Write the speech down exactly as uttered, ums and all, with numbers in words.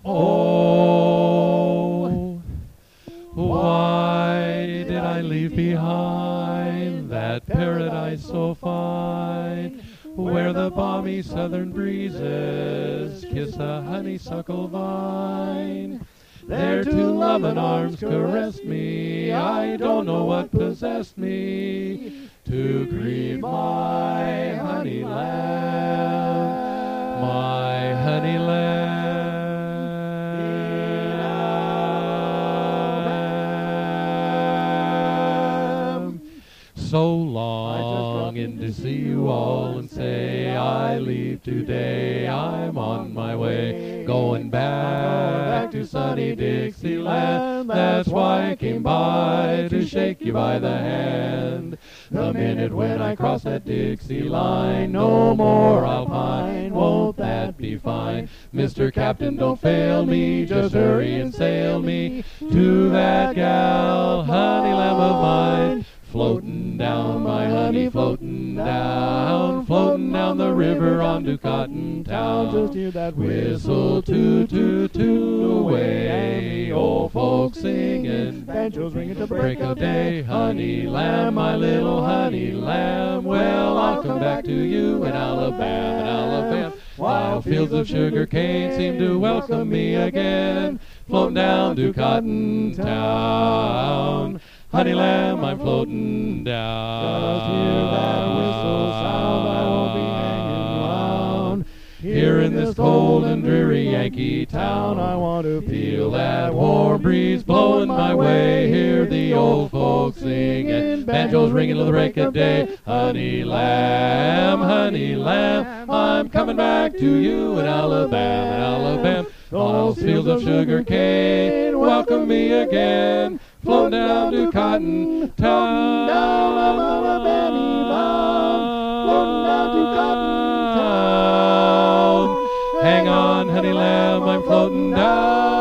Oh, why did I leave behind that paradise so fine, where the balmy southern breezes kiss the honeysuckle vine? There two loving arms caressed me, I don't know what possessed me, to grieve my honey lamb, my honey lamb. So longing to see you all and say I leave today, I'm on my way, going back to sunny Dixieland. That's why I came by, to shake you by the hand. The minute when I cross that Dixie line, no more I'll pine, won't that be fine? Mister Captain, don't fail me, just hurry and sail me to that gal, honey lamb of mine. Floating down, my honey, floating down, floating down the river on to Cotton Town. Just hear that whistle, toot, toot, toot away, and the old folks singing, banjos ringing to break of day. Honey lamb, my little honey lamb, well, I'll come back to you in Alabama, in Alabama. While fields of sugar cane seem to welcome me again, floating down to Cotton Town. Honey lamb, I'm floating down. Just hear that whistle sound, I won't be hanging around. Here in this cold and dreary Yankee town, I want to feel that warm breeze blowing my way. Hear the old folks singing, banjos ringing till the break of day. Honey lamb, honey lamb, I'm coming back to you in Alabama, in Alabama. Those fields of sugar cane welcome me again, floating down to Cotton Town, down Alabama bound, floating down to Cotton Town. Hang on, honey lamb, I'm floating down.